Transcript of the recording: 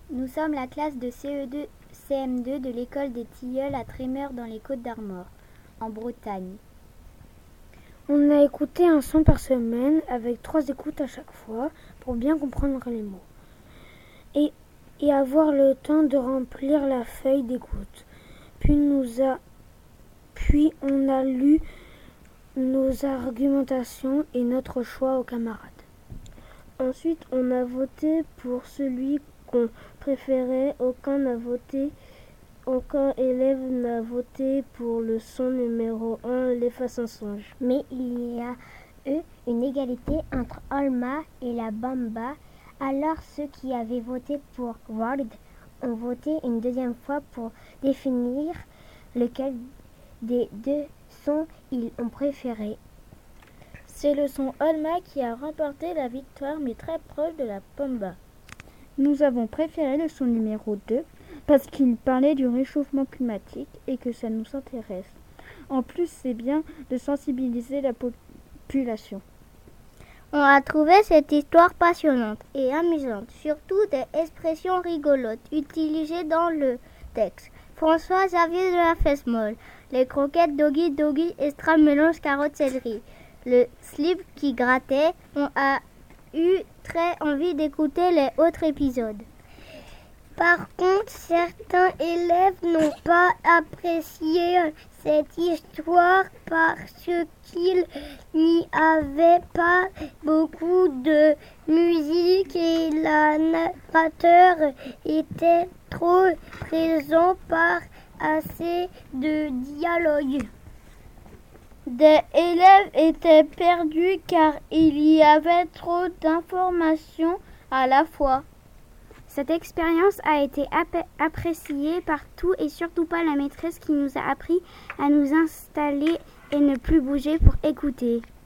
Nous sommes la classe de CE2, CM2 de l'école des Tilleuls à Trémeur dans les Côtes-d'Armor, en Bretagne. On a écouté un son par semaine avec 3 écoutes à chaque fois pour bien comprendre les mots et avoir le temps de remplir la feuille d'écoute. Puis on a lu nos argumentations et notre choix aux camarades. Ensuite, on a voté pour celui qu'on préférait. Aucun élève n'a voté pour le son numéro 1, Les Façons-Songes. Mais il y a eu une égalité entre Olma et la Bamba. Alors ceux qui avaient voté pour Ward ont voté une deuxième fois pour définir lequel des deux sons ils ont préféré. C'est le son Olma qui a remporté la victoire, mais très proche de la Bamba. Nous avons préféré le son numéro 2 parce qu'il parlait du réchauffement climatique et que ça nous intéresse. En plus, c'est bien de sensibiliser la population. On a trouvé cette histoire passionnante et amusante, surtout des expressions rigolotes utilisées dans le texte. François-Xavier de la Fesse-Molle, les croquettes Doggy Doggy, extra mélange carotte céleri, le slip qui grattait. On a eu très envie d'écouter les autres épisodes. Par contre, certains élèves n'ont pas apprécié cette histoire parce qu'il n'y avait pas beaucoup de musique et le narrateur était trop présent, pas assez de dialogue. Des élèves étaient perdus car il y avait trop d'informations à la fois. Cette expérience a été appréciée par tous et surtout pas la maîtresse qui nous a appris à nous installer et ne plus bouger pour écouter.